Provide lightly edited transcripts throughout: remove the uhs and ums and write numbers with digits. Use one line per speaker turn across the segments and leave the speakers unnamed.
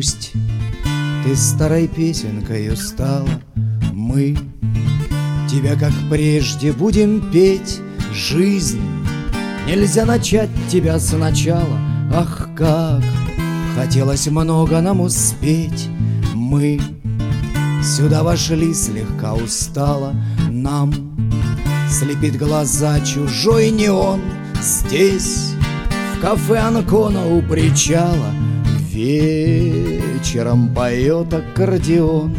Пусть ты старой песенкою стала, мы тебя, как прежде, будем петь. Жизнь, нельзя начать тебя сначала. Ах, как хотелось много нам успеть. Мы сюда вошли слегка устало. Нам слепит глаза чужой неон. Здесь, в кафе Анкона у причала, вечером поет аккордеон.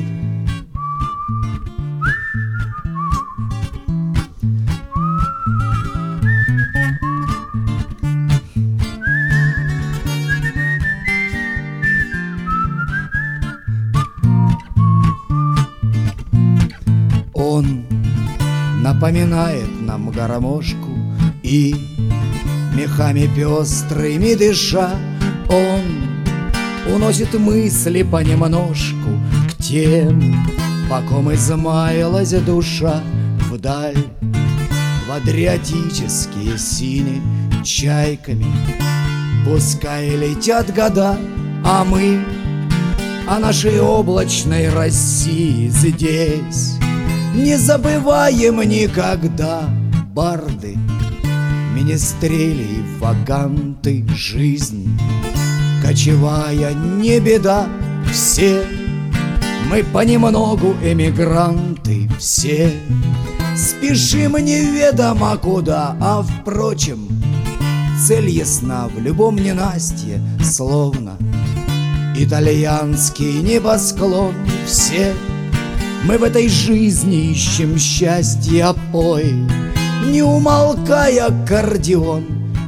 Он напоминает нам гармошку, и мехами пестрыми дыша он уносит мысли понемножку к тем, по ком измаялась душа. Вдаль квадриатические сини чайками пускай летят года, а мы о нашей облачной России здесь не забываем никогда. Барды, министрели и ваганты, жизнь кочевая не беда. Все мы понемногу эмигранты, все спешим неведомо куда. А впрочем, цель ясна в любом ненастье, словно итальянский небосклон. Все мы в этой жизни ищем счастья, пой, не умолкая, аккордеон.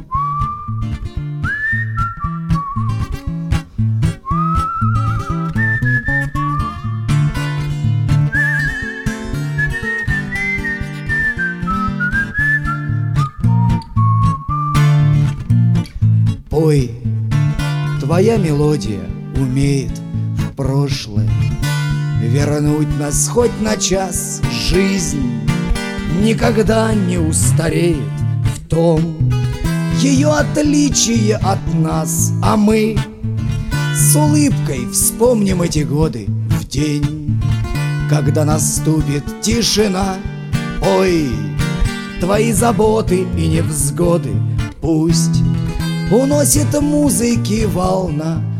Пой, твоя мелодия умеет в прошлое вернуть нас хоть на час. Жизнь никогда не устареет, в том ее отличие от нас. А мы с улыбкой вспомним эти годы в день, когда наступит тишина. Ой, твои заботы и невзгоды пусть уносит музыки волна.